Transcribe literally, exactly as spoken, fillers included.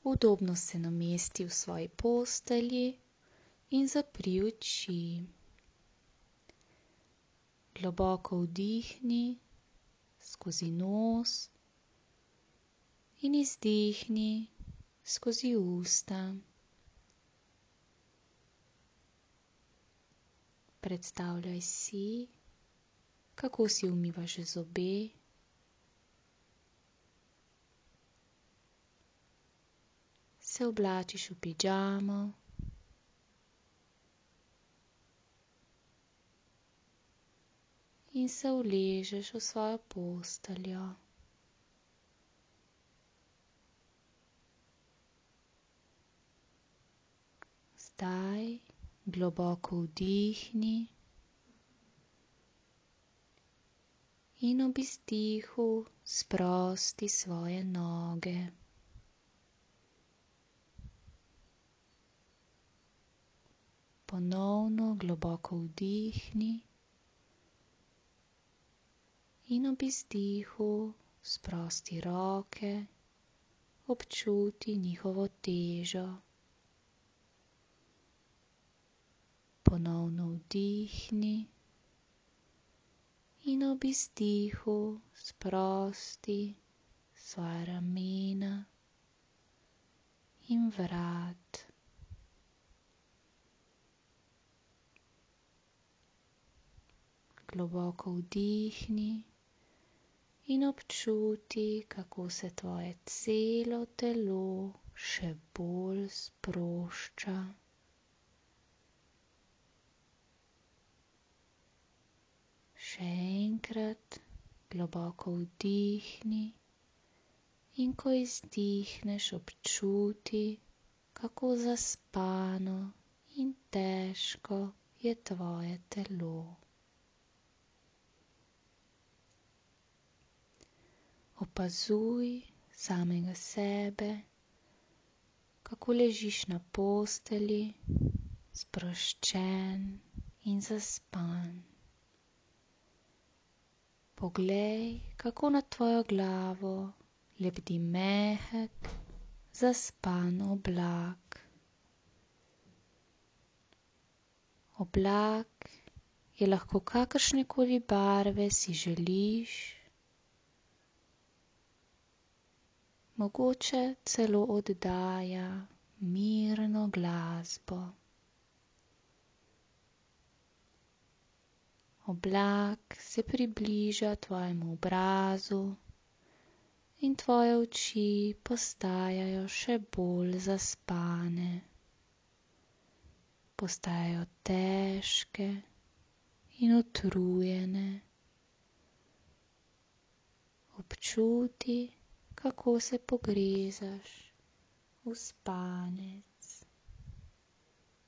Udobno se namesti v svoji postelji in zapri oči. Globoko vdihni skozi nos in izdihni skozi usta. Predstavljaj si, kako si umivaš zobe. Se oblačiš v pidžamo in se uležeš v svojo posteljo. Zdaj globoko vdihni in ob izdihu sprosti svoje noge. Ponovno globoko vdihni in ob izdihu sprosti roke, občuti njihovo težo. Ponovno vdihni in ob izdihu sprosti svoja ramena in vrat. Globoko vdihni in občuti, kako se tvoje celo telo še bolj sprošča. Še enkrat globoko vdihni in ko izdihneš, občuti, kako zaspano in težko je tvoje telo. Opazuj samega sebe, kako ležiš na postelji, sproščen in zaspan. Poglej, kako na tvojo glavo lebdi mehek, zaspan oblak. Oblak je lahko kakršnekoli barve si želiš, mogoče celo oddaja mirno glasbo. Oblak se približa tvojemu obrazu in tvoje oči postajajo še bolj zaspane. Postajajo težke in utrujene. Občuti, kako se pogrezaš v spanec.